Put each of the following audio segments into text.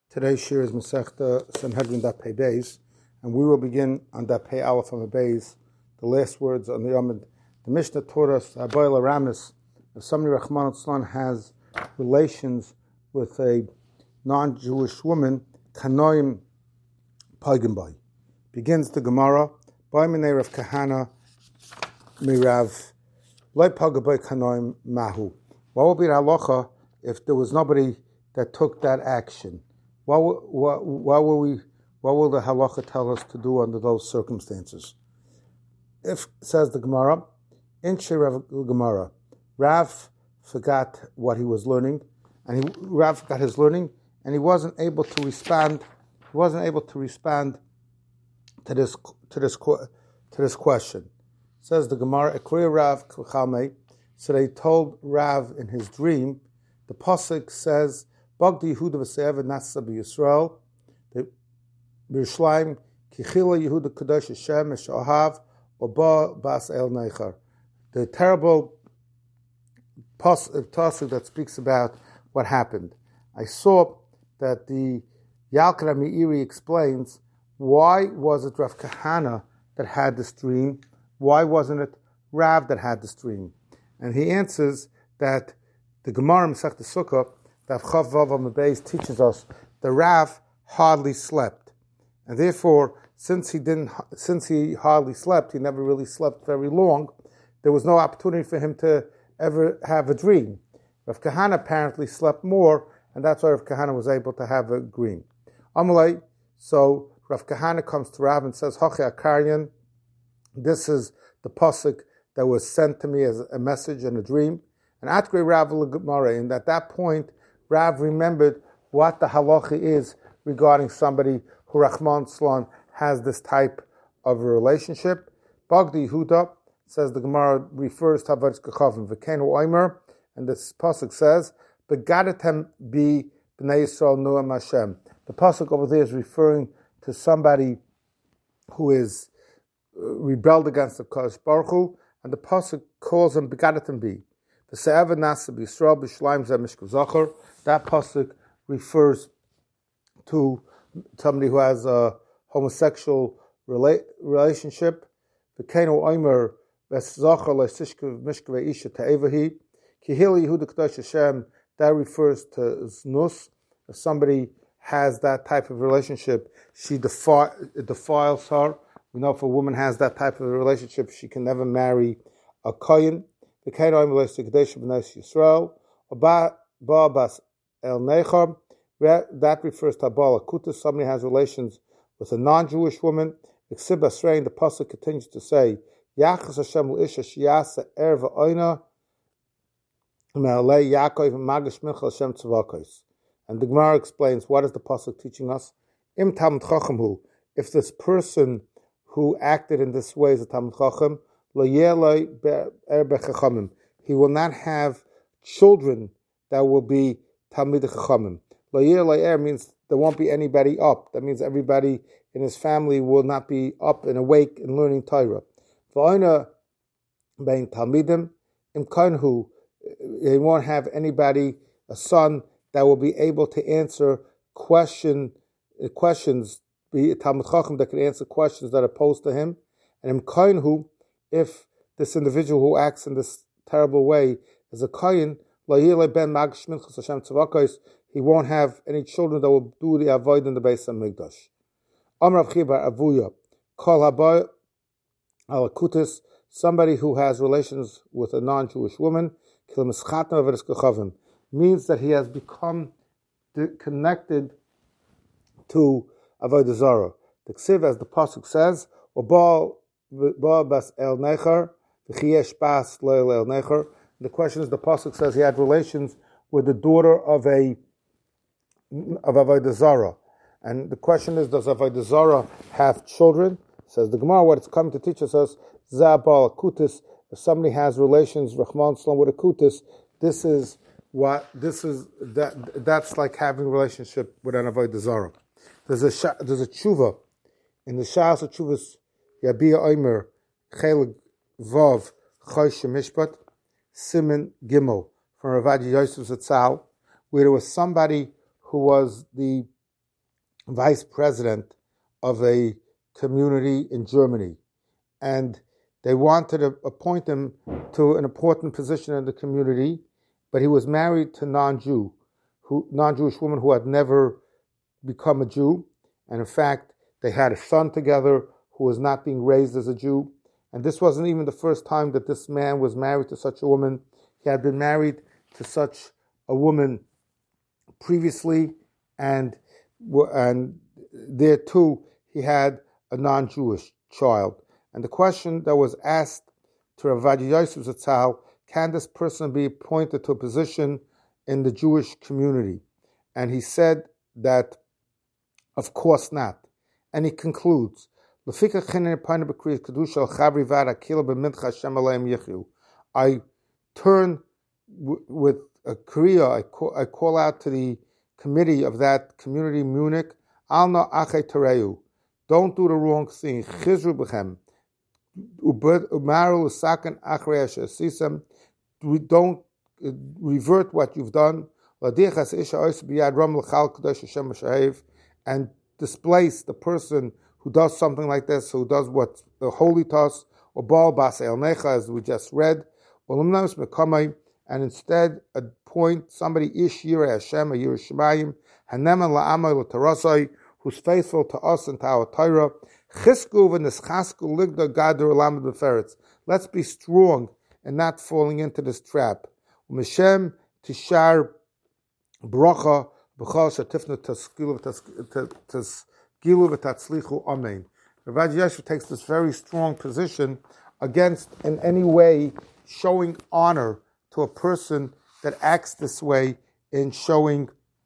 Today's shir is Masechta Sanhedrin Daf Pei Beis, and we will begin on Daf Pei Aleph on the Beis, the last words on the Yomid. The Mishnah taught us, Aboil Aramis, if somebody Rahman Tzlan has relations with a non-Jewish woman, Kanoim Pagim Bay. Begins the Gemara, Bay Minei Rav Kahana Mirav Loi Pagim Bay Kanoim Mahu. What would be the halacha if there was nobody that took that action? What will the halacha tell us to do under those circumstances? If, says the Gemara, in Rav Gemara, Rav forgot what he was learning, and Rav forgot his learning, and he wasn't able to respond. He wasn't able to respond to this question. Says the Gemara, Ekriya Rav K'chalmei. So they told Rav in his dream. The pasuk says, Bagdi Yehuda v'Se'ev Nasa b'Yisrael, the B'Yishlayim Kichila Yehuda Kadosh Hashem Eshahav Oba Bas El Neichar. The terrible pasuk that speaks about what happened. I saw that the Yalkut Meiri explains why was it Rav Kahana that had this dream? Why wasn't it Rav that had this dream? And he answers that the Gemara Masechta Sukkah that Chav Vav on the base teaches us the Rav hardly slept, and therefore, since he hardly slept, he never really slept very long. There was no opportunity for him to ever have a dream. Rav Kahana apparently slept more, and that's why Rav Kahana was able to have a dream. Amalei, so Rav Kahana comes to Rav and says, Hoche Akaryan, this is the pasuk that was sent to me as a message and a dream. And Atkei Rav Gemara, and at that point, Rav remembered what the halacha is regarding somebody who Rahman Tzlan has this type of a relationship. Bagdi Yehuda, says the Gemara, refers to Avodas Kechavim V'Kenu Oimer, and this pasuk says, Begadatem bi b'nei Yisrael Noam Hashem. The pasuk over there is referring to somebody who is rebelled against the Kadosh Baruch Hu, and the pasuk calls him Begadatem bi. V'Se'ev Nasa b'Yisrael b'Shlayim Zeh Mishkav Zachar. That pasuk refers to somebody who has a homosexual relationship. V'Kenu Oimer v'Zachar le'Sishkav Mishkav Isha Te'evahi. Kihil Yehuda Kadosh Hashem. That refers to Znus. If somebody has that type of relationship, it defiles her. We know if a woman has that type of a relationship, she can never marry a kohen. V'Kenu Oimer le'Sikadesh b'nei Yisrael. Ba Bas El Neichar. That refers to Abal Akutus. Somebody has relations with a non-Jewish woman. The pasuk continues to say, Yachas Hashem l'isha shiyasa erva oina me'alei Yaakov magish mincha Hashem tzavakos. And the Gemara explains, what is the pasuk teaching us? Im Talmid Chacham hu. If this person who acted in this way is a Talmid Chacham, lo yeloi erbe chachamim. He will not have children that will be Talmid Chachamim. Lo yeloi means there won't be anybody up. That means everybody in his family will not be up and awake and learning Torah. V'oina bein Talmidim im kainhu. He won't have anybody, a son, that will be able to answer questions, be a Talmid Chacham that can answer questions that are posed to him. And im kainhu, if this individual who acts in this terrible way is a kain, he won't have any children that will do the avoid in the Beis Hamikdash. Amar Rav Chiba Avuya, Kol Haba Alakutis, somebody who has relations with a non-Jewish woman, means that he has become connected to Avodah Zarah. The Ksiv, as the pasuk says, Ba Bas El Neichar, V'Chiesh Bas Leil El Neichar. The question is, the pasuk says he had relations with the daughter of Avodah Zarah. And the question is, does Avodah Zarah have children? Says the Gemara, what it's coming to teach us is, Zabal Akutis, if somebody has relations, Rahman Tzlan, with a Kutis, that's like having a relationship with an Avodah Zarah. There's a tshuva, in the Shas of Tshuvas, Yabia Omer, Chelik Vav, Chosh Mishpat, Siman Gimel, from Ravaji Yosef Zatzal, where there was somebody who was the vice president of a community in Germany, and they wanted to appoint him to an important position in the community, but he was married to non-Jewish woman who had never become a Jew, and in fact, they had a son together who was not being raised as a Jew, and this wasn't even the first time that this man was married to such a woman. He had been married to such a woman previously, and there too he had a non-Jewish child. And the question that was asked to Rav Yosef Zatzal, can this person be appointed to a position in the Jewish community? And he said that, of course not. And he concludes, I turn with a kriya, I call out to the committee of that community in Munich, Alna Ache Tereu, don't do the wrong thing, Chizru Bechem, Umaru Sakan Achreasha Sisam, we don't revert what you've done, and displace the person who does something like this, who does what's holy to us, or Baal Bas El Necha, as we just read, and instead appoint somebody Ish Yireh Hashem, a Yireh Shemayim, Haneman La'amay L'Tarasai, who's faithful to us and to our Torah. Chisku v'neschasku ligda gader olam b'feretz. Let's be strong and not falling into this trap. U'mishem tishar bracha b'chol shetifnu tasgilu v'tatzlichu amen. Rav Yosef takes this very strong position against in any way showing honor to a person that acts this way in showing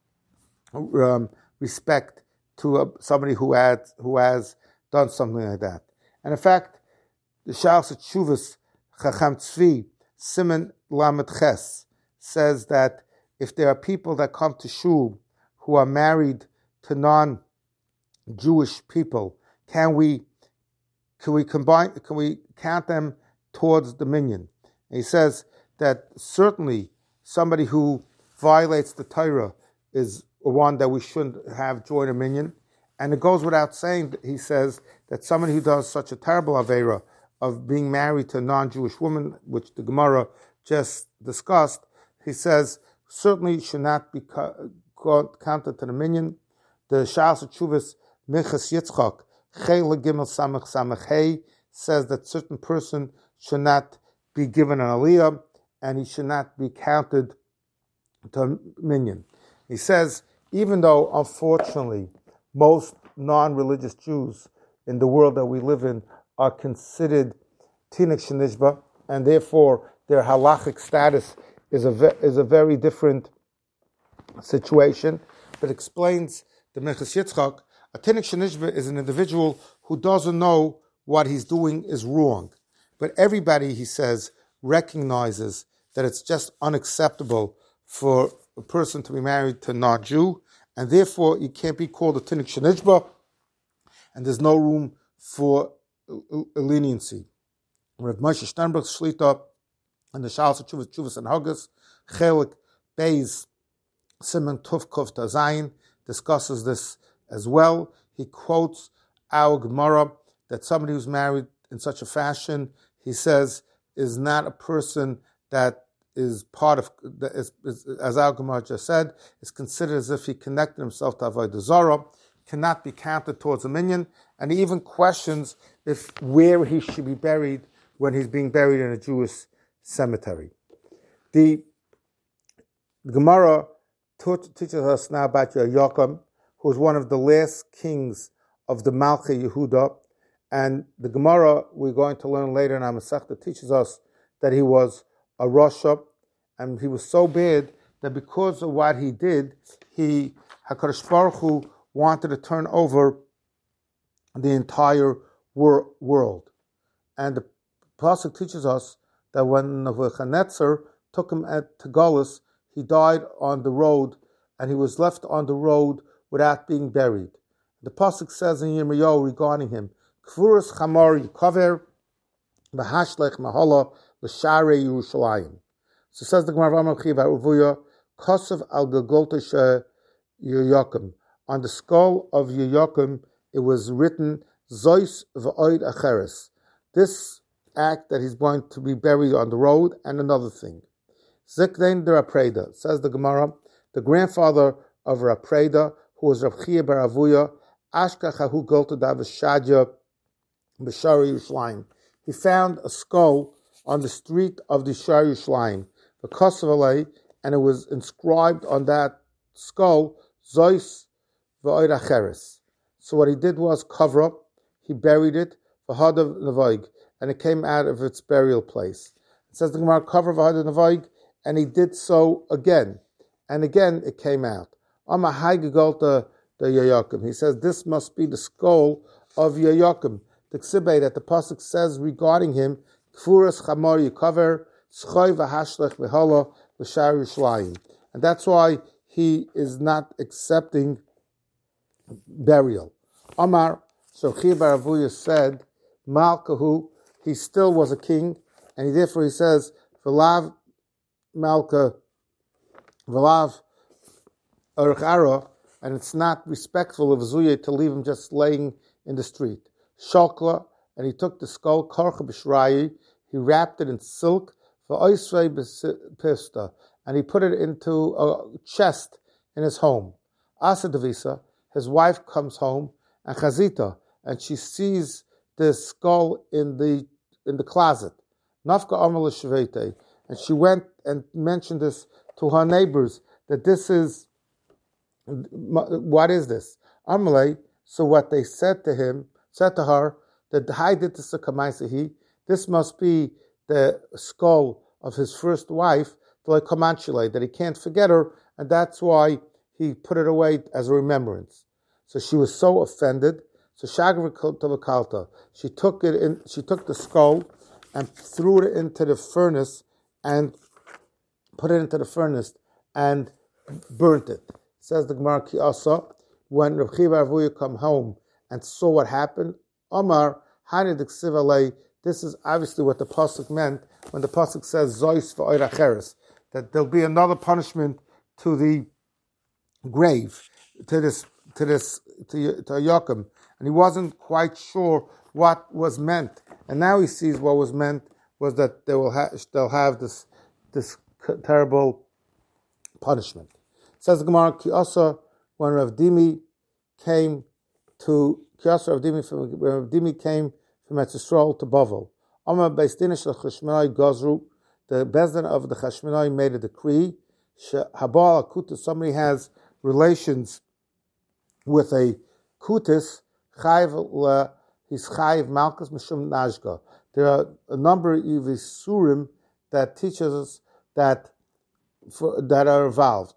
respect to somebody who has done something like that. And in fact, the Sha'al Tshuvas Chacham Tzvi Siman Lamed Ches says that if there are people that come to shul who are married to non-Jewish people, can we count them towards the minyan? And he says that certainly somebody who violates the Torah is one that we shouldn't have join a minyan. And it goes without saying that he says that somebody who does such a terrible avera of being married to a non-Jewish woman, which the Gemara just discussed, he says certainly should not be counted to the minyan. The Sha'al Tshuvas Minchas Yitzchak Chel Gimel Samach Samach Hey says that certain person should not be given an aliyah and he should not be counted to minyan. He says, even though unfortunately most non-religious Jews in the world that we live in are considered Tinuk Shenishba, and therefore their halachic status is a very different situation. But explains the Minchas Yitzchak, a Tinuk Shenishba is an individual who doesn't know what he's doing is wrong. But everybody, he says, recognizes that it's just unacceptable for a person to be married to a non-Jew, and therefore he can't be called a Tinuk Shenishba, and there's no room for leniency. Rav Moshe Sternberg's Shlita and the Sha'al Tshuvas and Haggis, Chelik Beis Siman Tuf Kuf Tazayin discusses this as well. He quotes our Gemara that somebody who's married in such a fashion, he says, is not a person that is part of, as our Gemara just said, is considered as if he connected himself to Avodah Zarah, cannot be counted towards a minyan, and he even questions if where he should be buried when he's being buried in a Jewish cemetery. The Gemara teaches us now about Yoakim, who was one of the last kings of the Malchei Yehuda, and the Gemara we're going to learn later in our Masechta teaches us that he was a Rasha, and he was so bad that because of what he did, HaKadosh Baruch Hu wanted to turn over the entire world. And the Pasuk teaches us that when Nebuchadnezzar took him to Galus, he died on the road, and he was left on the road without being buried. The Pasuk says in Yirmiyahu regarding him, Kvuras Chamar Yikaver Bahashlech Mahala L'Sharei Yerushalayim. So says the Gemara V'Amar Chiva Uvuya Kosav Al Gagolta Yoakim on the skull of Yoakim, it was written, Zois v'oid acheres. This act that he's going to be buried on the road, and another thing. Ziknein de Rapreda, says the Gemara, the grandfather of Rapreda, who was Rav Chia bar Avuya, Ashkachahu Golta Davashadya B'Shari Yerushalayim. He found a skull on the street of the Shari Yerushalayim, the Kosovalei, and it was inscribed on that skull, Zois v'oid acheres. So what he did was cover up, he buried it, v'hadav nevoig, and it came out of its burial place. It says the Gemara, cover v'hadav nevoig, and he did so again, and again it came out. Amahai gegolta the Yoakim. He says this must be the skull of Yoakim. The ksibay that the pasuk says regarding him, Kfuras chamor yikaver, Schoy v'hashlech v'hala v'shar Yerushalayim. And that's why he is not accepting burial. Amar, so Chia bar Avuya said, Malkahu, he still was a king, and therefore he says, V'lav Malka, V'lav Urchara, and it's not respectful of Zuye to leave him just laying in the street. Shokla, and he took the skull, Karcha b'shrayi, he wrapped it in silk, V'oisrei b'pista, and he put it into a chest in his home. Asa Devisa, his wife comes home, and Chazita, and she sees the skull in the closet. Nafka Amal Shvete, and she went and mentioned this to her neighbors, that this is, what is this? Amalei, so what they said to her, that this must be the skull of his first wife, that he can't forget her, and that's why he put it away as a remembrance. So she was so offended. So Shagav she took it in. She took the skull and threw it into the furnace and put it into the furnace and burnt it. Says the Gemara Ki Asa, when Rav Chia bar Avuya come home and saw what happened, Omar Hani Diksivalei. This is obviously what the pasuk meant when the pasuk says Zois v'oid acheres, that there'll be another punishment to the grave, to Yoakim, and he wasn't quite sure what was meant, and now he sees what was meant was that they'll have this terrible punishment. It says the Gemara, Kiasa, when Rav Dimi came from Eretz Yisrael to Bavel, Amar Beis Din shel Chashmonai Gazru, the Beis Din of the Chashmonai made a decree. Habal Akutus, somebody has relations with a kutis, he's chayiv malchus mishum najga. There are a number of isurim that teaches us that are involved.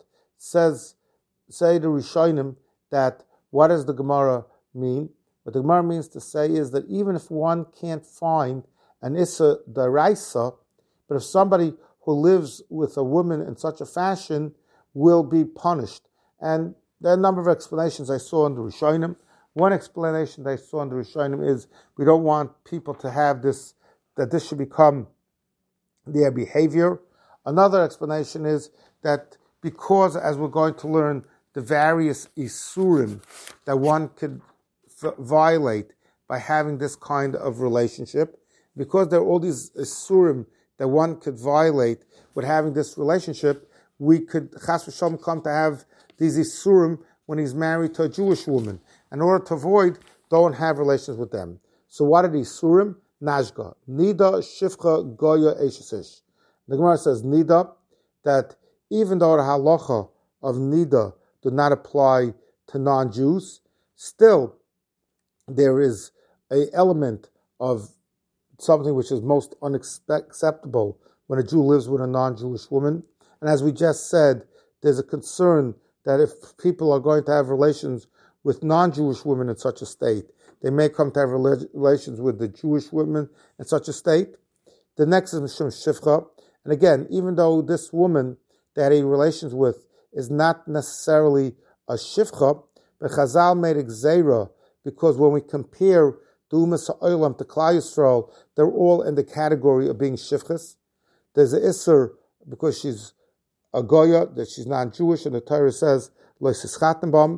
Say the Rishonim that what does the Gemara mean? What the Gemara means to say is that even if one can't find an Issa Daraisa, but if somebody who lives with a woman in such a fashion will be punished. And there are a number of explanations I saw in the Rishonim. One explanation that I saw in the Rishonim is we don't want people to have this, that this should become their behavior. Another explanation is that because, as we're going to learn, the various Isurim that one could violate by having this kind of relationship, because there are all these Isurim that one could violate with having this relationship, we could, Chas v'Shalom, come to have these Isurim when he's married to a Jewish woman. In order to avoid, don't have relations with them. So what are the Isurim? Najga. Nida, Shifcha, Goya, Eshesish. The Gemara says, Nida, that even though the halacha of Nida do not apply to non-Jews, still there is an element of something which is most unacceptable when a Jew lives with a non-Jewish woman. And as we just said, there's a concern that if people are going to have relations with non-Jewish women in such a state, they may come to have relations with the Jewish women in such a state. The next is Mishum Shifcha. And again, even though this woman that he relations with is not necessarily a Shifcha, but Chazal made a Gzeira, because when we compare Dumas Ha'olam to Klal Yisrael, they're all in the category of being Shifchas. There's an Isser because she's a Goya, that she's non-Jewish, and the Torah says, Lo Sischatenbam.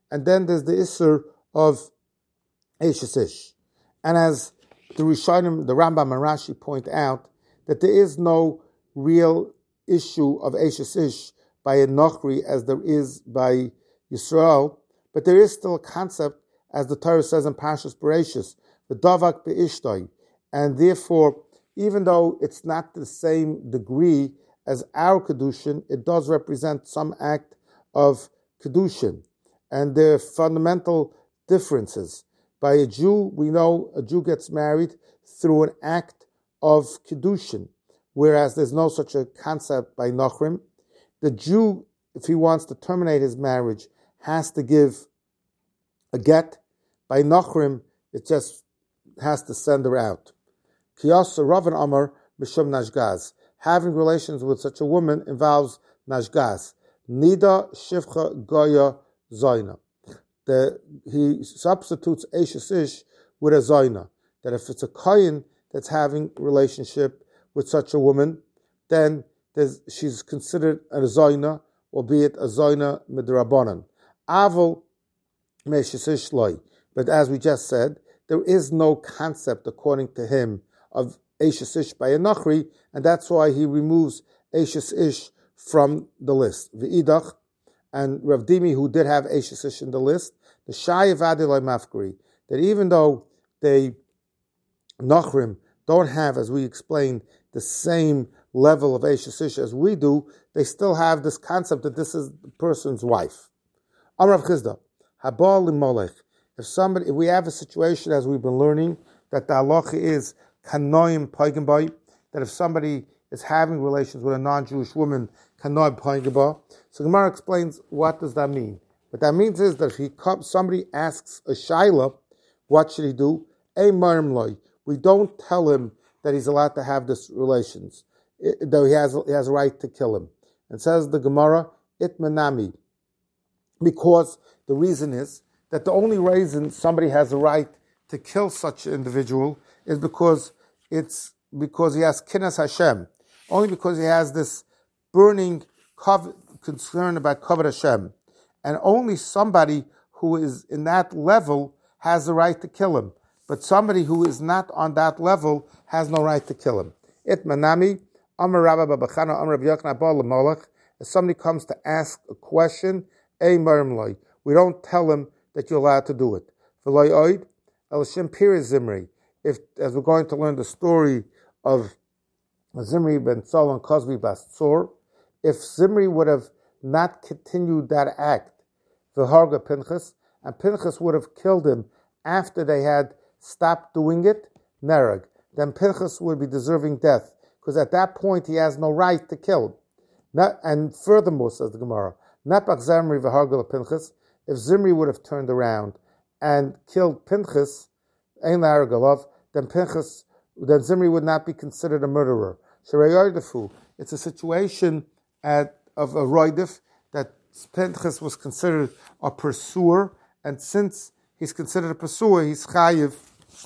and then there's the Isser of Eishes Ish. And as the Rishonim, the Rambam and Rashi point out, that there is no real issue of Eishes Ish by a Nochri as there is by Yisrael, but there is still a concept, as the Torah says in Parshas Bereishis, the Davak Be'ishtoi, and therefore, even though it's not the same degree as our Kedushin, it does represent some act of Kedushin, and there are fundamental differences. By a Jew, we know a Jew gets married through an act of Kedushin, whereas there's no such a concept by Nochrim. The Jew, if he wants to terminate his marriage, has to give a get. By Nochrim, it just has to send her out. Kiyasa Rav and Amar Mishum Nashgaz. Having relations with such a woman involves Nashgaz. Nida Shivcha Goya Zoina. He substitutes Eishes Ish with a Zoina. That if it's a Kohen that's having relationship with such a woman, then she's considered a Zoina, albeit a Zoina Midrabanan. Avol Meishes Ish Loi. But as we just said, there is no concept, according to him, of Eishes Ish by a Nachri, and that's why he removes Eishes Ish from the list. V'idach, and Rav Dimi, who did have Eishes Ish in the list, the Shai Vadilai Mafkari, that even though they, Nachrim, don't have, as we explained, the same level of Eishes Ish as we do, they still have this concept that this is the person's wife. Amrav Chizda, Habal Molech. If we have a situation, as we've been learning, that the halacha is kanoim paigambai, that if somebody is having relations with a non-Jewish woman, kanoim paigambai. So Gemara explains what does that mean. What that means is that if somebody asks a shaila, what should he do? We don't tell him that he's allowed to have this relations, though he has a right to kill him. And says the Gemara, itmanami, because the reason is that the only reason somebody has a right to kill such an individual is because he has kinas Hashem, only because he has this burning concern about kavod Hashem, and only somebody who is in that level has the right to kill him. But somebody who is not on that level has no right to kill him. Itmanami, Amar Rabba Babachana, Amar Rabbi Yochanan Bar L'Molech. If somebody comes to ask a question, we don't tell him that you're allowed to do it. V'loy oid, el-shem piriz Zimri. If, as we're going to learn the story of Zimri ben Tzol and Kozbi bas Tzor, if Zimri would have not continued that act, v'harga Pinchas, and Pinchas would have killed him after they had stopped doing it, nerag, then Pinchas would be deserving death, because at that point he has no right to kill him. And furthermore, says the Gemara, napach Zimri v'harga Pinchas, if Zimri would have turned around and killed Pinchas, then Zimri would not be considered a murderer. It's a situation of a roidif that Pinchas was considered a pursuer, and since he's considered a pursuer, he's chayiv.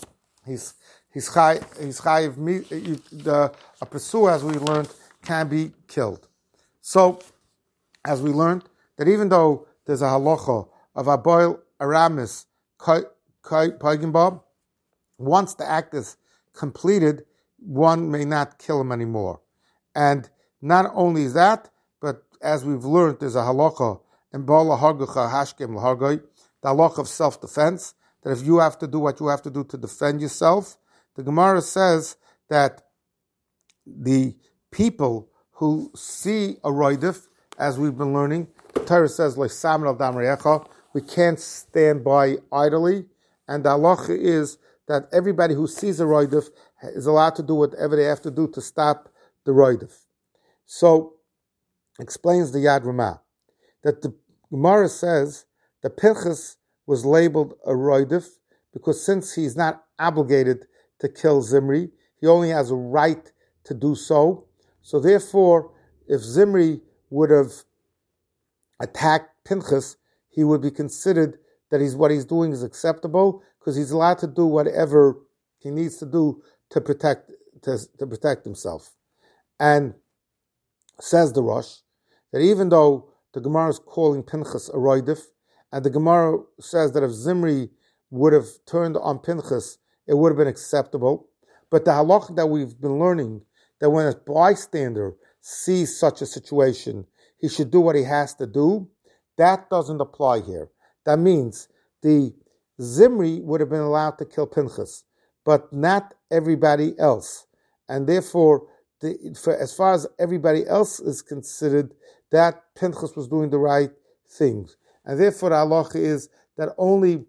A pursuer, as we learned, can be killed. So, as we learned, that even though there's a halacha of Aboil Aramis Paigimbab, once the act is completed, one may not kill him anymore. And not only is that, but as we've learned, there's a halacha in Bala Hargacha Hashkem Lahargai, the halacha of self-defense, that if you have to do what you have to do to defend yourself, the Gemara says that the people who see a roidif, as we've been learning, the Torah says, we can't stand by idly, and the halacha is that everybody who sees a roidif is allowed to do whatever they have to do to stop the roidif. So, explains the Yad Ramah, that the Gemara says that Pinchas was labeled a roidif because since he's not obligated to kill Zimri, he only has a right to do so. So therefore, if Zimri would have attacked Pinchas, he would be considered that what he's doing is acceptable because he's allowed to do whatever he needs to do to protect himself. And says the Rosh that even though the Gemara is calling Pinchas a roidif, and the Gemara says that if Zimri would have turned on Pinchas, it would have been acceptable. But the halacha that we've been learning, that when a bystander sees such a situation, he should do what he has to do, that doesn't apply here. That means the Zimri would have been allowed to kill Pinchas, but not everybody else. And therefore, as far as everybody else is considered, that Pinchas was doing the right things. And therefore, the halacha is that only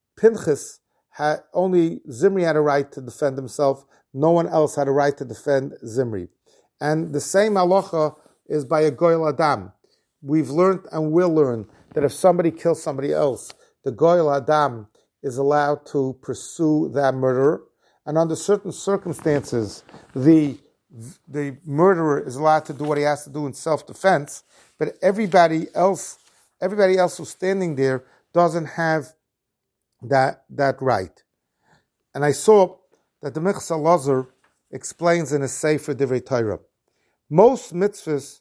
Zimri had a right to defend himself. No one else had a right to defend Zimri. And the same halacha is by a goyal adam. We've learned and will learn that if somebody kills somebody else, the goyal adam is allowed to pursue that murderer. And under certain circumstances, the murderer is allowed to do what he has to do in self-defense, but everybody else who's standing there doesn't have that right. And I saw that the Michsa Lazar explains in a Sefer Divrei Torah. Most mitzvahs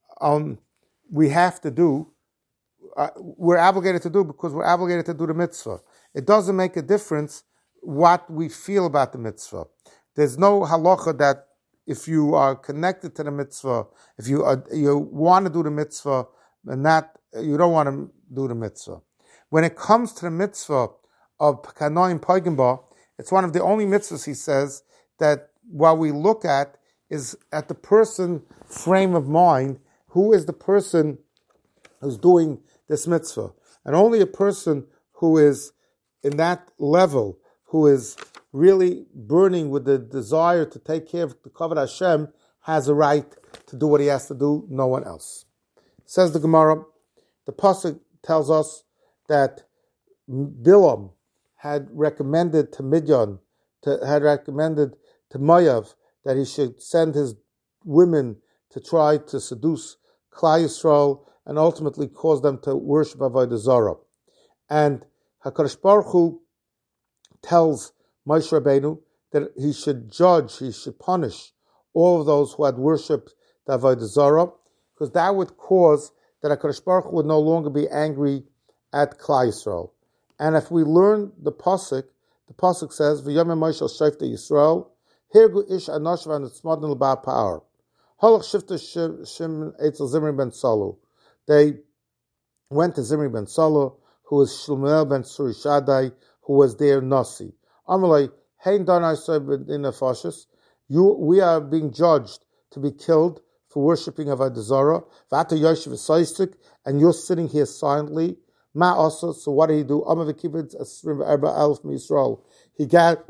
we have to do, we're obligated to do because we're obligated to do the mitzvah. It doesn't make a difference what we feel about the mitzvah. There's no halacha that if you are connected to the mitzvah, if you want to do the mitzvah, and you don't want to do the mitzvah. When it comes to the mitzvah of Kanoim Paigenba, it's one of the only mitzvahs, he says, that what we look at is at the person frame of mind, who is the person who's doing this mitzvah. And only a person who is in that level, who is really burning with the desire to take care of the Kavod Hashem, has a right to do what he has to do, no one else. Says the Gemara, the Pasuk tells us that Bilam had recommended to Midian, had recommended to Moav that he should send his women to try to seduce Klal Yisrael and ultimately cause them to worship Avodah Zarah. And HaKadosh Baruch Hu tells Moshe Rabbeinu that he should judge, he should punish all of those who had worshipped the Avodah Zarah, because that would cause that HaKadosh Baruch Hu would no longer be angry at Klal Yisrael. And if we learn the Pasuk says, V'yomem Moshe Shofte Yisrael, Hirgu ish anosh v'anitzmadin l'ba pa'ar. Holach shifta shim etzel Zimri ben Salu. They went to Zimri ben Salu, who was Shlomo ben Surishadai, who was their Nasi. Amalei, hein danai in the fascist. We are being judged to be killed for worshipping Avodah Zarah. V'ata yoshev v'soistik, and you're sitting here silently. Ma also, so what did he do? Amar v'kibitz asrim v'erba elf Yisrael. He got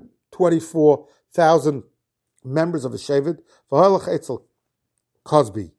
24,000 members of the Shevet. V'halach etzel Cosby.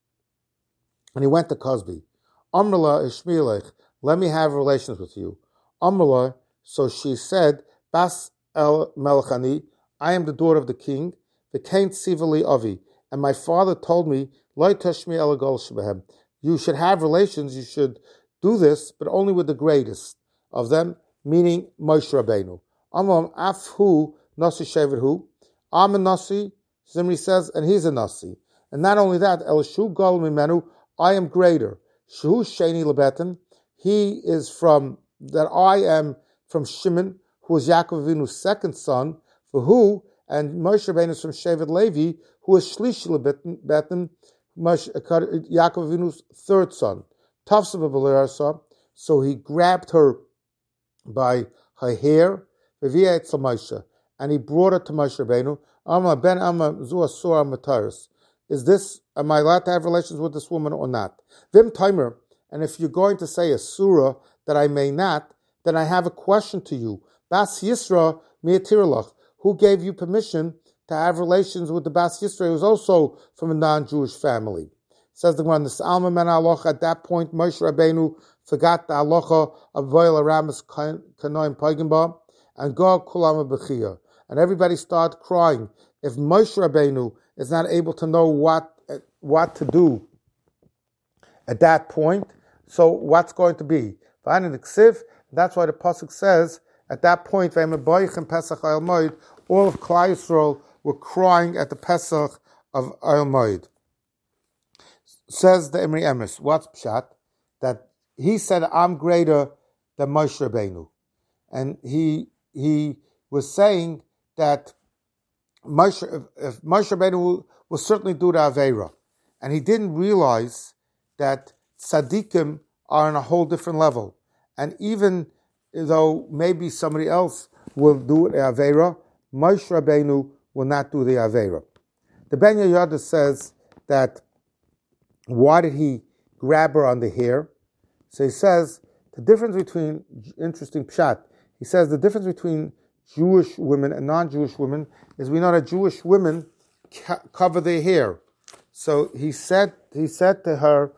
And he went to Cosby. Amrla ishmilech, let me have relations with you. Amrla, so she said, Bas el melchani, I am the daughter of the king. V'kein tzivali avi, and my father told me, Loi tashmi el gol shebehem. You should have relations, you should do this, but only with the greatest of them, meaning Moshe Rabbeinu. Amram afhu nasi shevet hu. I'm a nasi, Zimri says, and he's a nasi. And not only that, el shu gol mimenu, I am greater. Shu sheni lebetan, he is from, that I am from Shimon, who is Yaakov Avinu's second son, for who, and Moshe Rabbeinu is from Shevet Levi, who is Shlishi lebetan, Yaakov Avinu's third son. So he grabbed her by her hair, and he brought her to Moshe Rabbeinu. Am I allowed to have relations with this woman or not? Vim timer, and if you're going to say a surah that I may not, then I have a question to you. Bas Yisra mi'atirlach, who gave you permission to have relations with the Bas Yisra, who's also from a non-Jewish family? Says the one, this Alma Men Alocha, at that point, Moshe Rabbeinu forgot the Alocha of Voil Aramis Kanoim Paigenba, and God Kulama Bechia. And everybody started crying. If Moshe Rabbeinu is not able to know what to do at that point, so what's going to be? That's why the Pasuk says, at that point, all of Klal Yisrael were crying at the Pesach of Oil Moed. Says the Emri Emes, what's Pshat? That he said, I'm greater than Moshe Rabbeinu. And he was saying that if Moshe Rabbeinu will certainly do the Aveira. And he didn't realize that tzaddikim are on a whole different level. And even though maybe somebody else will do the Aveira, Moshe Rabbeinu will not do the Aveira. The Ben Yehoyada says that, why did he grab her on the hair? So he says, the difference between, interesting pshat, he says the difference between Jewish women and non-Jewish women is we know that Jewish women cover their hair. So he said to her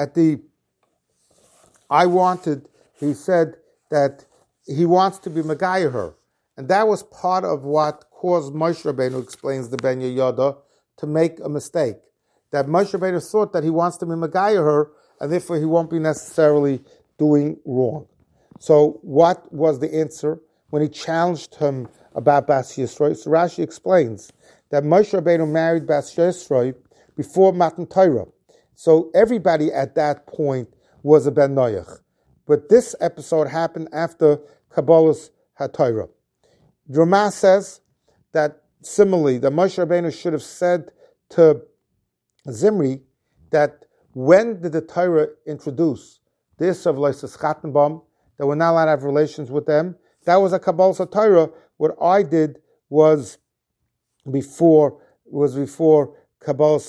he said that he wants to be Megayah her. And that was part of what caused Moshe Rabbeinu, explains the Ben Yehoyada, to make a mistake. That Moshe Rabbeinu thought that he wants to be Megayah her, and therefore he won't be necessarily doing wrong. So what was the answer when he challenged him about Bas Yisroi? So Rashi explains that Moshe Rabbeinu married Bas Yisroi before Matan Torah. So everybody at that point was a Ben Noach. But this episode happened after Kabbalah's HaTorah. Ramah says that similarly, that Moshe Rabbeinu should have said to Zimri that when did the Torah introduce this of Loisas Chattenbaum, that we're not allowed to have relations with them? That was a Kabbalah's HaTorah. What I did was before Kabbalah's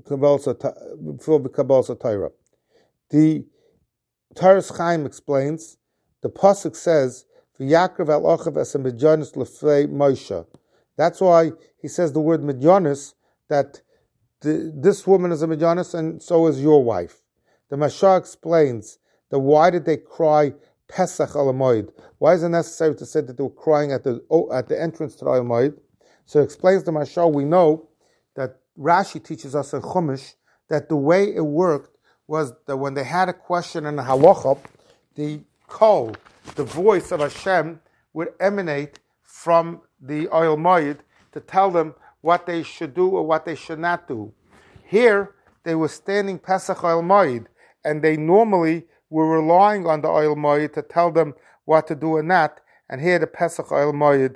HaTorah. The Torah's Chaim explains, the pasuk says, "V'yakrav el ochav es medyonis lefrei Moshe." That's why he says the word medyonis, that this woman is a medyonis and so is your wife. The Mashah explains that why did they cry Pesach al Hamoed? Why is it necessary to say that they were crying at the entrance to the Al Hamoed? So it explains the Mashah. We know that Rashi teaches us in Chumash that the way it worked was that when they had a question in the halacha, the kol, the voice of Hashem, would emanate from the Oil Moed to tell them what they should do or what they should not do. Here, they were standing Pesach Oil Moed, and they normally were relying on the Oil Moed to tell them what to do and not. And here, the Pesach Oil Moed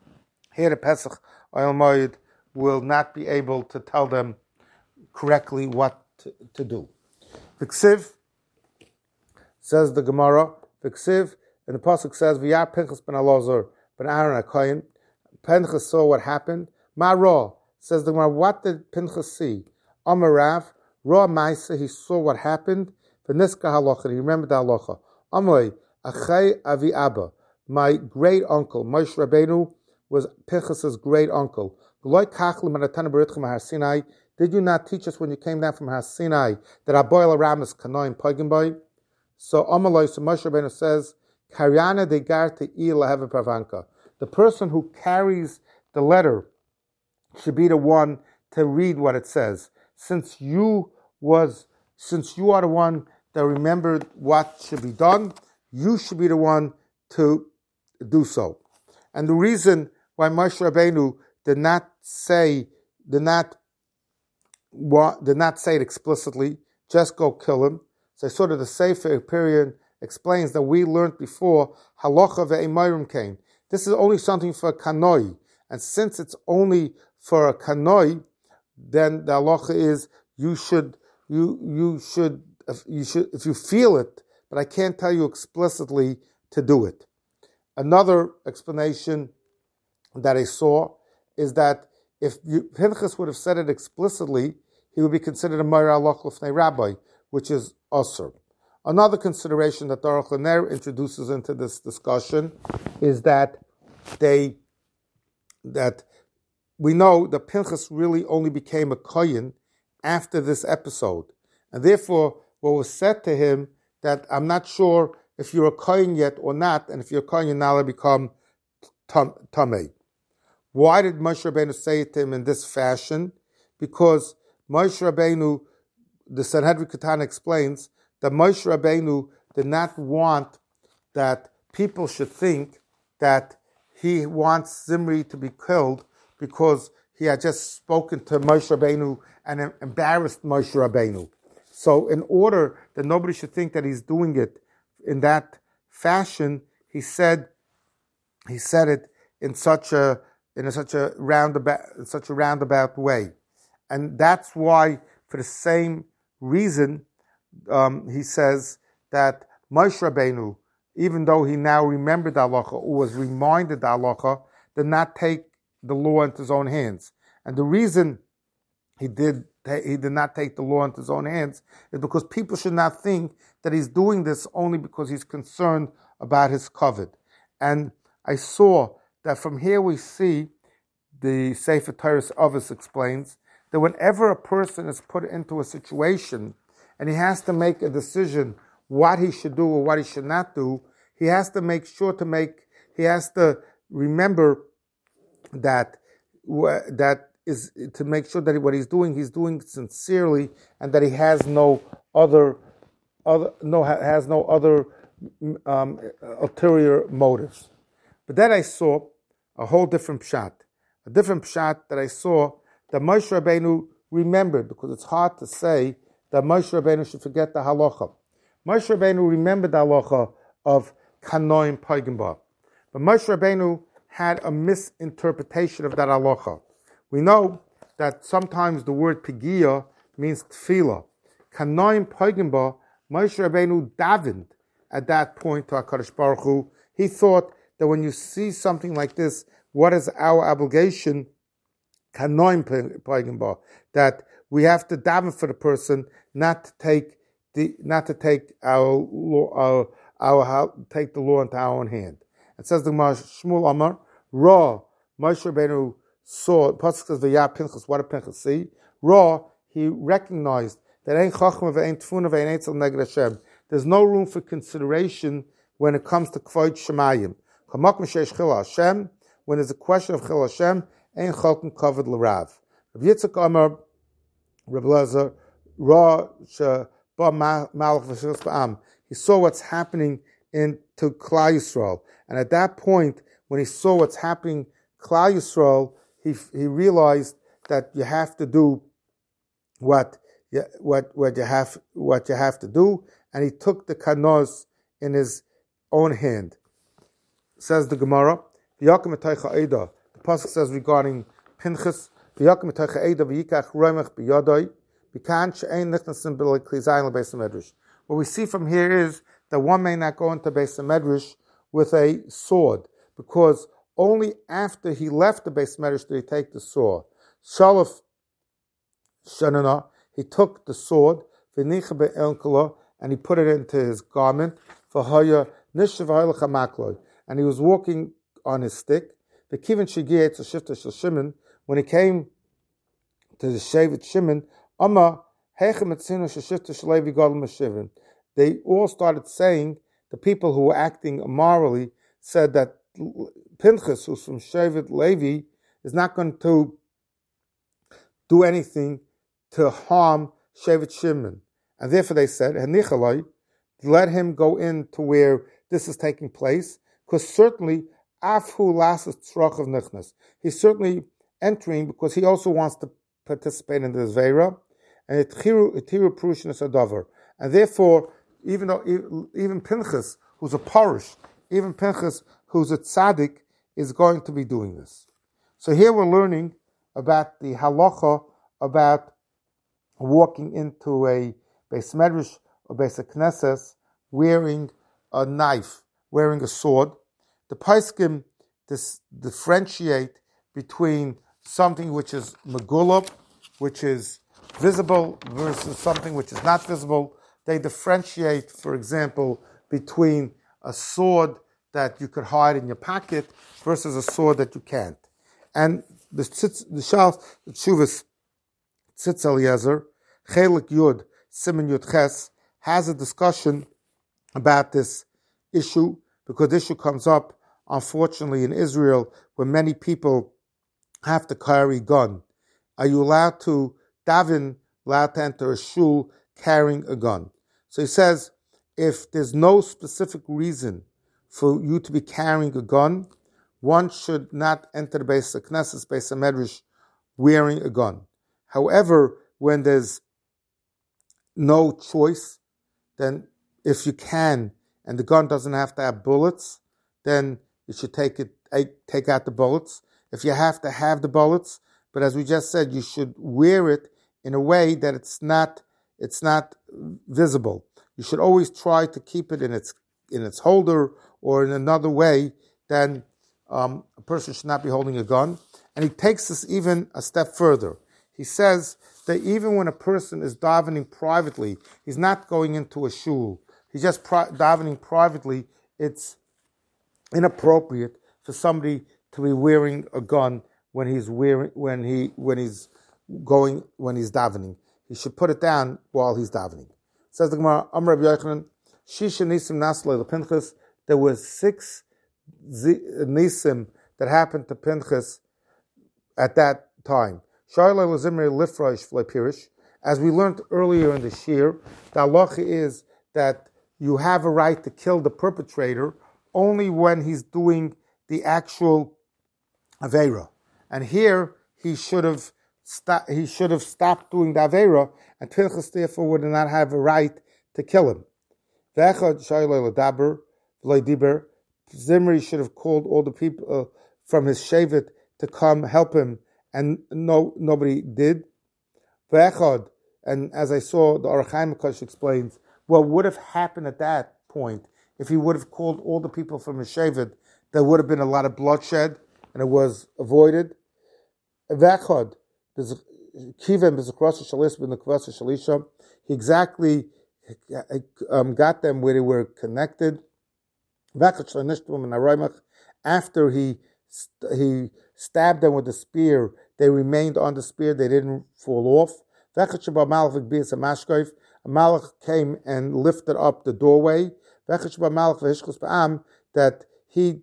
will not be able to tell them correctly what to do. V'ksiv, says the Gemara, V'ksiv, and the pasuk says, V'yar Pinchas ben Elazar ben Aaron HaKohen. Pinchas saw what happened. Ma Ra, says the Gemara, what did Pinchas see? Amar Rav, Ra Maisa, he saw what happened. V'niska halacha, he remembered the halacha. Amalei, Achai Avi Abba, my great uncle, Moshe Rabbeinu, was Pinchas's great uncle. Did you not teach us when you came down from Har Sinai that Aboil Aram is Kanoim Pagim Boy? So Amalai, so Moshe Rabbeinu says, Karyana de Garte Il Laheva Pravanka. The person who carries the letter should be the one to read what it says. Since you are the one that remembered what should be done, you should be the one to do so. And the reason why Moshe Rabbeinu did not say it explicitly, just go kill him. So sort of the Sefer period explains that we learned before, halacha ve'emayrim came. This is only something for a kanoi. And since it's only for a kanoi, then the halacha is you should, if you feel it, but I can't tell you explicitly to do it. Another explanation that I saw is that if Pinchas would have said it explicitly, he would be considered a Meir Halach L'fnei Rabbi, which is Asur. Another consideration that Aruch LaNer introduces into this discussion is that we know that Pinchas really only became a Kohen after this episode. And therefore, what was said to him, that I'm not sure if you're a Kohen yet or not, and if you're a Kohen, you're not allowed to become Tamei. Why did Moshe Rabbeinu say it to him in this fashion? Because Moshe Rabbeinu, the Sanhedrin Ketana explains that Moshe Rabbeinu did not want that people should think that he wants Zimri to be killed because he had just spoken to Moshe Rabbeinu and embarrassed Moshe Rabbeinu. So in order that nobody should think that he's doing it in that fashion, he said it in such a roundabout way, and that's why, for the same reason, he says that Moshe Rabbeinu, even though he now remembered the halacha, or was reminded the halacha, did not take the law into his own hands. And the reason he did not take the law into his own hands is because people should not think that he's doing this only because he's concerned about his kavod. And I saw that from here we see the Sefer Torah Avos explains that whenever a person is put into a situation and he has to make a decision what he should do or what he should not do, he has to remember that is to make sure that what he's doing sincerely, and that he has no other ulterior motives. But then I saw a whole different pshat. A different pshat that I saw that Moshe Rabbeinu remembered, because it's hard to say that Moshe Rabbeinu should forget the halacha. Moshe Rabbeinu remembered the halacha of Kanoim Pagim Ba. But Moshe Rabbeinu had a misinterpretation of that halacha. We know that sometimes the word Pigia means tefillah. Kanoim Pagim Ba, Moshe Rabbeinu davened at that point to HaKadosh Baruch Hu. He thought that when you see something like this, what is our obligation? Kanoim Pagim Ba, that we have to daven for the person, not to take the law into our own hand. It says the Gemara, Shmuel Amar, Ra, Moshe Rabbeinu saw, Pasuk says, V'yah Pinchas, what did Pinchas see? Ra, he recognized that ain't chachma v'ain tfuna v'ain eitzel neged Hashem. There's no room for consideration when it comes to Kvod Shemayim. Kamak m'sheish chil Hashem, when there's a question of chil Hashem, ain't chalken kavod l'rav. Rabbi Yitzchak Amar, Rabbi Lezer, Ra, she ba malach v'shilus ba'am. He saw what's happening into Klal Yisrael. And at that point, when he saw what's happening Klal Yisrael, he realized that you have to do what you have to do, and he took the kanos in his own hand. Says the Gemara, the pasuk says regarding Pinchas, what we see from here is that one may not go into Beis Medrash with a sword, because only after he left the Beis Medrash did he take the sword. Shalaf Shanana, he took the sword, and he put it into his garment, and he was walking on his stick. When he came to the Shevet Shimon, they all started saying, the people who were acting immorally said that Pinchas, who's from Shevet Levi, is not going to do anything to harm Shevet Shimon. And therefore they said, let him go in to where this is taking place, because certainly Afhu lasses tzrach of nichnas. He's certainly entering because he also wants to participate in the Zveira, and itiru prushinus adavar. And therefore, even Pinchas, who's a parish, even Pinchas, who's a tzaddik, is going to be doing this. So here we're learning about the halacha about walking into a Beis Medrash or Beis Knesses wearing a knife, wearing a sword. The Paiskim differentiate between something which is megullah, which is visible, versus something which is not visible. They differentiate, for example, between a sword that you could hide in your pocket versus a sword that you can't. And the Tshuvas Tzitz Eliezer, Chelik Yud, Siman Yud Ches, has a discussion about this issue, because the issue comes up, unfortunately, in Israel, where many people have to carry a gun. Are you allowed to daven, allowed to enter a shul carrying a gun? So he says, if there's no specific reason for you to be carrying a gun, one should not enter the Beis Knesses, Beis Medrash, wearing a gun. However, when there's no choice, then if you can and the gun doesn't have to have bullets, then you should take out the bullets. If you have to have the bullets, but as we just said, you should wear it in a way that it's not visible. You should always try to keep it in its holder or in another way. Then a person should not be holding a gun. And he takes this even a step further. He says that even when a person is davening privately, he's not going into a shul. He's just davening privately. It's inappropriate for somebody to be wearing a gun when he's davening. He should put it down while he's davening. Says the Gemara, Amar Rabbi Yochanan, Shisha Nisim Nasle LePinchas. There were 6 Nisim that happened to Pinchas at that time. As we learned earlier in the Shir, the halacha is that you have a right to kill the perpetrator only when he's doing the actual Aveira. And here he should have stopped doing the Aveira, and Pinchas therefore would not have a right to kill him. Zimri should have called all the people from his shevet to come help him, and nobody did. And as I saw, the Aruch Chaim Kosh explains what would have happened at that point if he would have called all the people from his shevet. There would have been a lot of bloodshed, and it was avoided. He exactly got them where they were connected. After he stabbed them with the spear, they remained on the spear, they didn't fall off. Malach came and lifted up the doorway. That he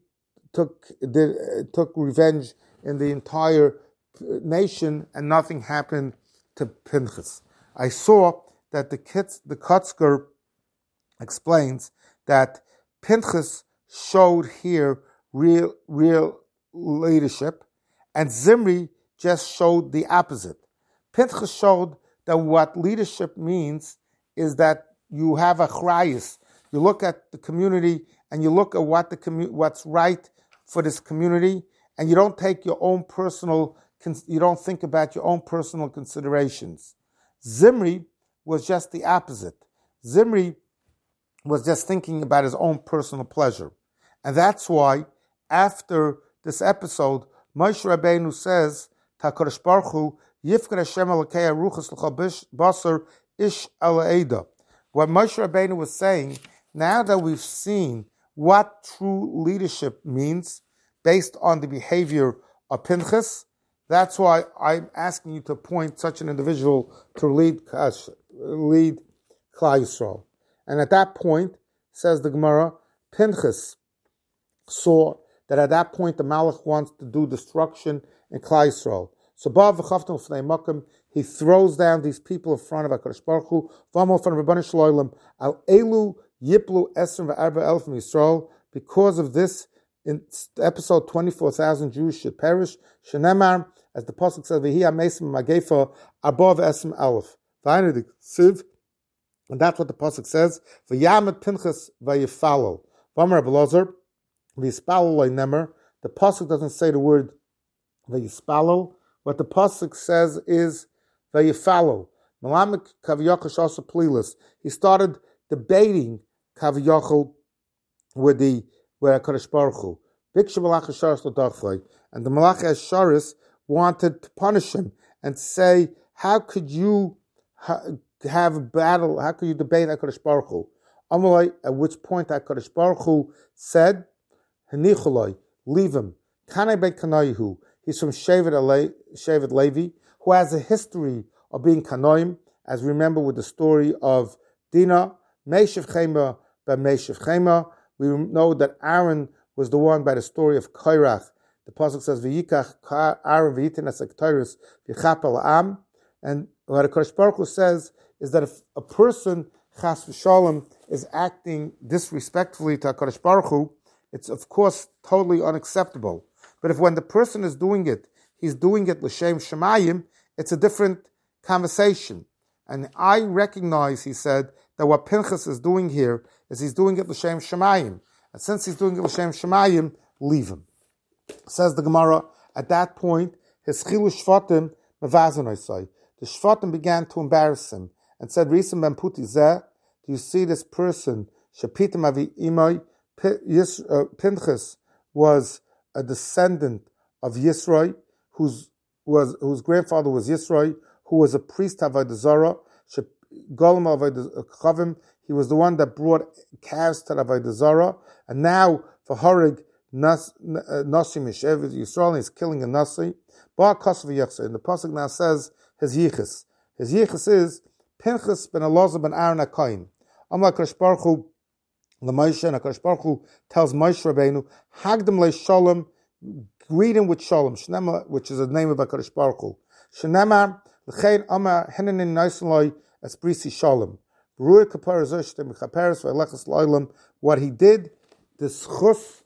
took revenge in the entire nation, and nothing happened to Pinchas. I saw that the Kotzker explains that Pinchas showed here real leadership, and Zimri just showed the opposite. Pinchas showed that what leadership means is that you have a chrayas. You look at the community and you look at what's right for this community, and you don't take your own you don't think about your own personal considerations. Zimri was just the opposite. Zimri was just thinking about his own personal pleasure. And that's why, after this episode, Moshe Rabbeinu says, HaKadosh Baruch Hu, Yifkar Hashem Elokei Ruchas L'chol Basar Ish Ela'eda. What Moshe Rabbeinu was saying, now that we've seen what true leadership means based on the behavior of Pinchas, that's why I'm asking you to appoint such an individual to lead Klal Yisrael. And at that point, says the Gemara, Pinchas saw that at that point the Malach wants to do destruction in Klal Yisrael. So he throws down these people in front of HaKadosh Baruch Hu, in front of Rebbeinu Shloim, Al Elu Yiplu Esrim Ve'arba Elf Yisrael. Because of this, in episode 24,000 Jews should perish. Shenemar, as the pasuk says, V'hi Amesim Magefa above Esrim Elf. Finally, the Siv, and that's what the pasuk says. V'yamet Pinchas v'yifalol. V'amar Abelazar v'yispalol lo'nemer. The pasuk doesn't say the word v'yispalol. What the pasuk says is v'yifalol. Malamek Kaviyachal Shasa Plilis. He started debating Kaviyachal with HaKadosh Baruch Hu. Biksha Malach Hasharis l'dachlei. And the Malach Hasharis wanted to punish him and say, how could you have a battle? How could you debate HaKadosh Baruch Hu? Amalai, at which point HaKadosh Baruch Hu said, Hanichulai, leave him. Kanai ben Kanayihu. He's from Shevet Levi, who has a history of being Kanoim, as we remember with the story of Dinah, Meishev Chema ben Meishev Chema. We know that Aaron was the one by the story of Korach. The pasuk says, "V'yikach Aaron v'yitin asaktoris v'chapel am." And what HaKadosh Baruch Hu says is that if a person chas v'shalom is acting disrespectfully to HaKadosh Baruch Hu, it's of course totally unacceptable. But if when the person is doing it, he's doing it l'shem shemayim, it's a different conversation. And I recognize, he said, that what Pinchas is doing here is he's doing it l'shem shemayim. And since he's doing it l'shem shemayim, leave him. Says the Gemara, at that point, his chilu shvatim mevazanoisai. The shvatim began to embarrass him and said, Risim ben puti zeh, do you see this person, shapitim avi imai, Pinchas was a descendant of Yisroi, whose grandfather was Yisroi, who was a priest of Avodah Zarah. Golem of Avodah Chavim, he was the one that brought calves to Avodah Zarah, and now for Harig Nasi Mishev Yisrael, he's killing a Nasi. Bar Kosav Yechse, and the pasuk now says his yichus. His yichus is Pinchas ben Elazar ben Aaron HaKohen. Amar Kadosh Baruch Hu LaMoshe, and HaKadosh Baruch Hu tells Moshe Rabbeinu, Hagdem le Shalom, greet him with Shalom, Shnema, which is the name of HaKadosh Baruch Hu. Shnema l'chein Amar Henenin Naisaloi Esprisi Shalom. Ruah Kapar Zoshtem Chaperes Ve'elechas Loilam. What he did, the schus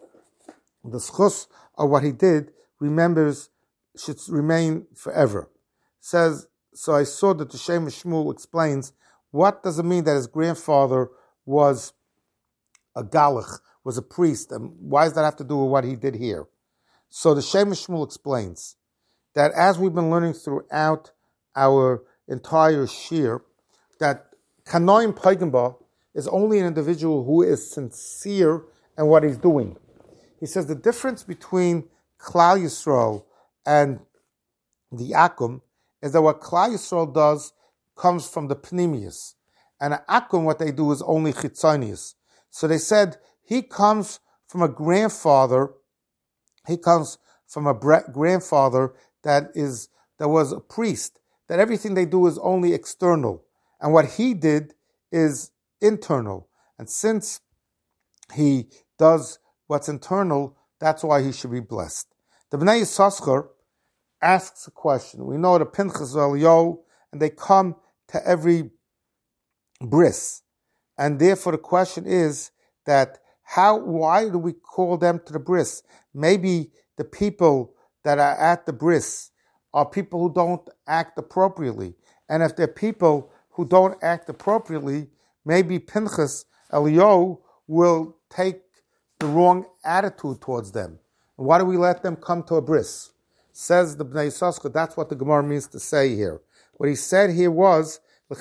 of what he did, should remain forever. Says, so I saw that the Shem Shmuel explains, what does it mean that his grandfather was a galach, was a priest, and why does that have to do with what he did here? So the Shem Shmuel explains that as we've been learning throughout our entire shir, that Kanoim Peigenba is only an individual who is sincere in what he's doing. He says the difference between Klal Yisrael and the Akum is that what Klal Yisrael does comes from the Pnimius, and Akum, what they do is only Chitzonius. So they said he comes from a grandfather. He comes from a grandfather that was a priest. That everything they do is only external, and what he did is internal. And since he does what's internal, that's why he should be blessed. The Bnei Yissaschar asks a question. We know the Pinchas Eliyahu, and they come to every bris. And therefore the question is that why do we call them to the bris? Maybe the people that are at the bris are people who don't act appropriately. And if they're people who don't act appropriately, maybe Pinchas Eliyahu will take the wrong attitude towards them. And why do we let them come to a bris? Says the Bnei Yissaschar, that's what the Gemara means to say here. What he said here was, what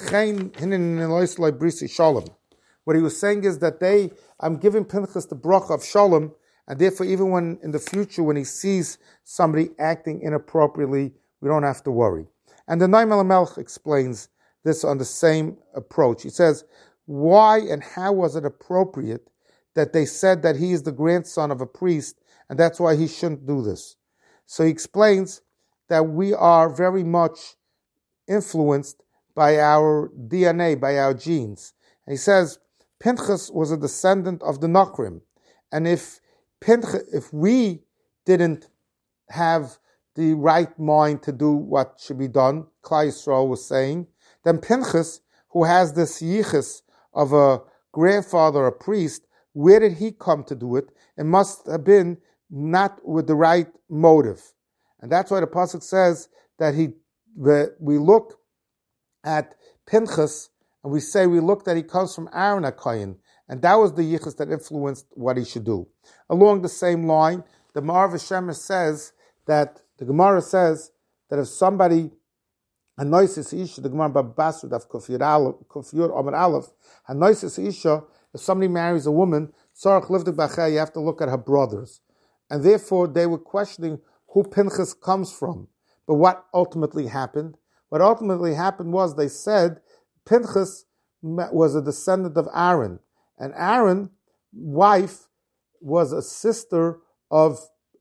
he was saying is that I'm giving Pinchas the bracha of Shalom, and therefore even when in the future when he sees somebody acting inappropriately, we don't have to worry. And the Noam HaMelech explains this on the same approach. He says, why and how was it appropriate that they said that he is the grandson of a priest, and that's why he shouldn't do this? So he explains that we are very much influenced by our DNA, by our genes. And he says, Pinchas was a descendant of the Nachrim. And if we didn't have the right mind to do what should be done, Klal Yisrael was saying, then Pinchas, who has this yichus of a grandfather, a priest, where did he come to do it? It must have been not with the right motive. And that's why the pasuk says that we look at Pinchas and we say we look that he comes from Aaron HaKohen, and that was the yichus that influenced what he should do. Along the same line, the Ma'ar V'Shemesh says that the Gemara says that if somebody hanoises isha, the Gemara Babasud of Kufyur Amar Aleph, hanoises isha, if somebody marries a woman, Sarach Livdik B'Achei, you have to look at her brothers, and therefore they were questioning who Pinchas comes from. But what ultimately happened? What ultimately happened was they said Pinchas was a descendant of Aaron, and Aaron's wife was a sister of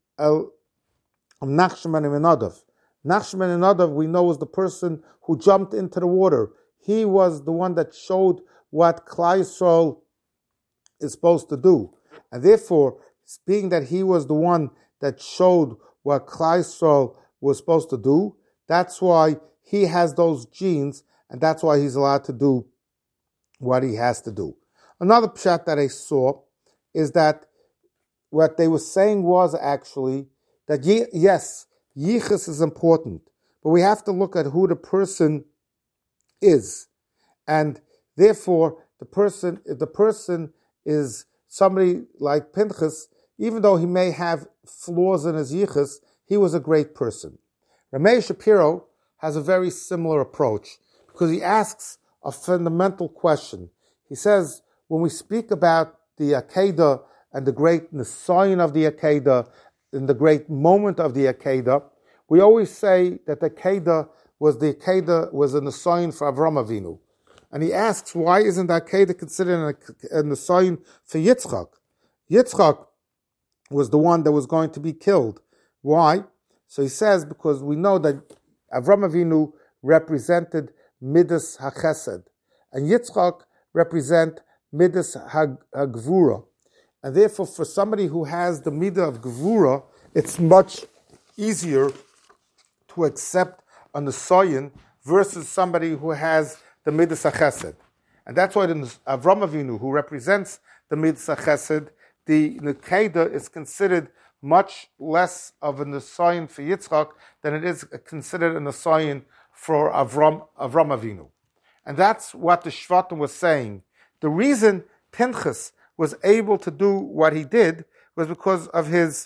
Nachshon and Nadav. Nachshon and Nadav, we know, was the person who jumped into the water. He was the one that showed what Klal Yisrael is supposed to do. And therefore, being that he was the one that showed what Klal Yisrael was supposed to do, that's why he has those genes, and that's why he's allowed to do what he has to do. Another pshat that I saw is that what they were saying was actually that yes, yichus is important, but we have to look at who the person is, and therefore if the person is somebody like Pinchas, even though he may have flaws in his yichus, he was a great person. Rameir Shapiro has a very similar approach because he asks a fundamental question. He says, when we speak about the Akedah and the great Nisayon of the Akedah, in the great moment of the Akedah, we always say that the Akedah was a Nisayon for Avram Avinu. And he asks, why isn't the Akedah considered a Nisayon for Yitzchak? Yitzchak was the one that was going to be killed. Why? So he says, because we know that Avram Avinu represented Midas HaChesed, and Yitzchak represent Midas HaGvura. And therefore, for somebody who has the Midah of Gvura, it's much easier to accept a Nisayon versus somebody who has the Midas HaChesed. And that's why Avram Avinu, who represents the Midas HaChesed, the Nekeda is considered much less of a Nisayon for Yitzchak than it is considered a Nisayon for Avram Avinu. And that's what the Shvatim was saying. The reason Pinchas was able to do what he did was because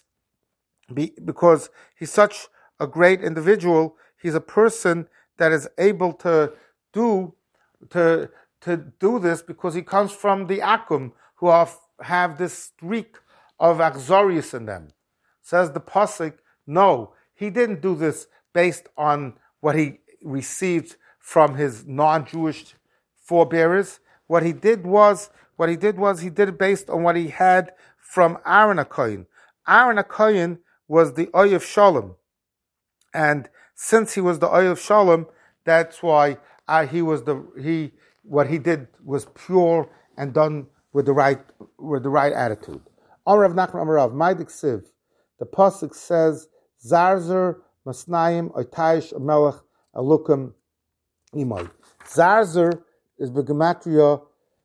he's such a great individual. He's a person that is able to do this because he comes from the Akum, who have this streak of Achzorius in them. Says the Pasuk, no, he didn't do this based on what he received from his non-Jewish forebearers. What he did was he did it based on what he had from Aaron HaKohen. Aaron HaKohen was the Oy of Shalom. And since he was the Oy of Shalom, that's why what he did was pure and done with the right attitude. Amar Rav Nachman Amar Rav Maidik Siv. The pasuk says, "Zarzer Masnaim Oitaish Amelech Alukim Imoy." Zarzer is Begematria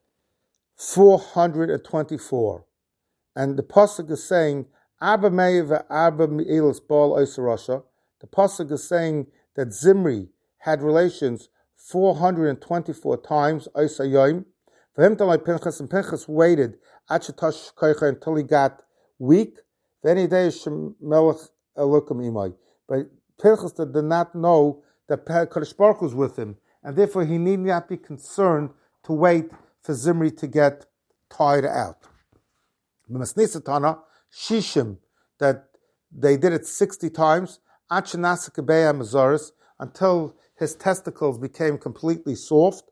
424, and the pasuk is saying, "Abba Meiv Abba Meilas Baal Oisarasha." The pasuk is saying that Zimri had relations 424 times Oisayim. For him to like Pinchas, and Pinchas waited until he got weak. Then he did Melech Elokim Imai. But Pinchas did not know that Kadosh Baruch was with him, and therefore he need not be concerned to wait for Zimri to get tired out. B'masnisatana Shishim, that they did it 60 times, until his testicles became completely soft.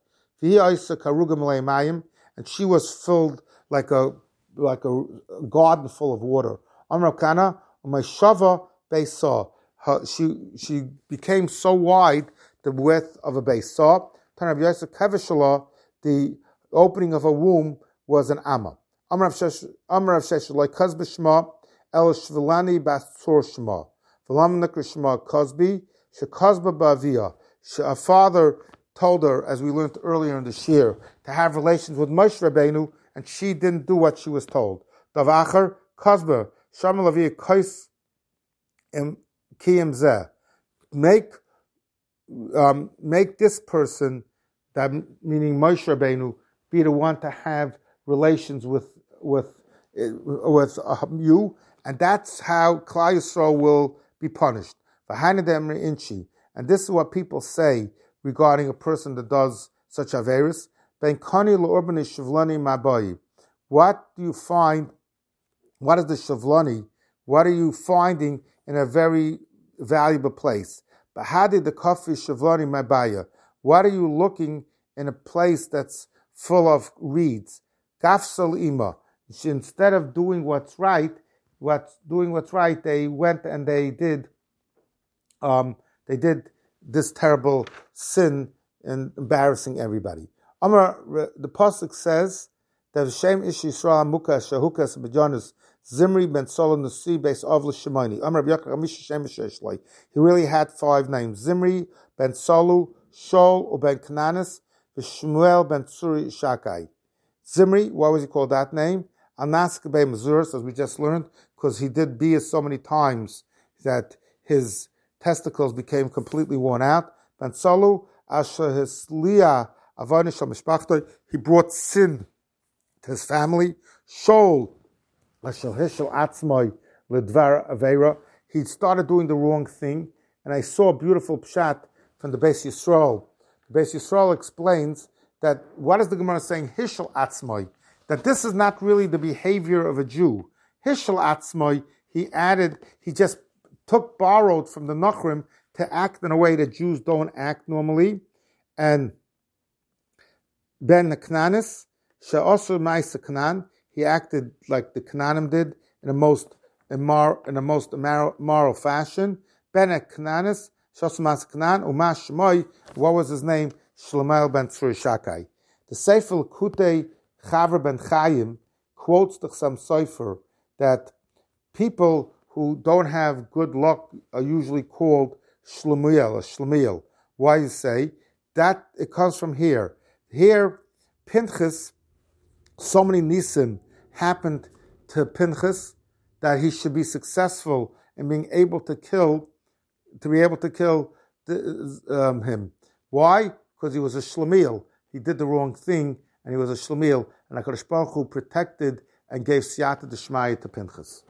And she was filled like a garden full of water. Amar Kana, Umeshava Beisah. She became so wide, the width of a Beisah. Tanav Yosef Kavashala, the opening of a womb was an Amma. Amar Rav Shesh, like Kazba Shema, El Shvilani Basur Shema. V'lam Nikra Shema Kazbi, Shekazba Bavia. A father told her, as we learned earlier in the Shir, to have relations with Moshe Rabbeinu, and she didn't do what she was told. Davacher Kazba Shamalavia Kais Kiyim Zeh. Make this person, that meaning Moshe Rabbeinu, be the one to have relations with you, and that's how Klal Yisrael will be punished. And this is what people say regarding a person that does such averis. What do you find? What is the shavlani? What are you finding in a very valuable place? But how did the kafi shavlani mabaya? What are you looking in a place that's full of reeds? Gafsal ima. Instead of doing what's right, they went and they did this terrible sin and embarrassing everybody. The pasuk says that Hashem ish Yisrael muka shahukas b'janus Zimri ben Solon Nasi Beis Avla Shemoni. He really had 5 names: Zimri ben Solu, Shol or ben Kananis, Shmuel ben Tsuri Shakai. Zimri, why was he called that name? Anask be Mazuris, as we just learned, because he did bia so many times that his testicles became completely worn out. Ben Solu, Asher Hisliya Avanish Mishpachta, he brought sin to his family. Shol, Lashel Hishel Atzmai Ledvar Avera. He started doing the wrong thing, and I saw a beautiful pshat from the Beis Yisrael. The Beis Yisrael explains that what is the Gemara saying? Hishel Atzmai. That this is not really the behavior of a Jew. Hishel Atzmai, he just borrowed from the Nachrim to act in a way that Jews don't act normally. And Ben Knanis, She'osur Ma'aseh Knan, he acted like the Knanim did in the most immoral fashion. Ben Knanis, She'osur Ma'aseh Knan, Uma Shemoi, what was his name? Shlomo ben Tzur Shakai. The Sefer Kutei Chaver ben Chaim quotes the Chassam Sofer that people who don't have good luck are usually called Shlomiel or Shlomiel. Why you say? That it comes from here. Here, Pinchas, so many nisim happened to Pinchas that he should be successful in being able to kill him. Why? Because he was a Shlomiel. He did the wrong thing, and he was a Shlomiel, and HaKadosh Baruch Hu protected and gave Siyata D'Shmaya to Pinchas.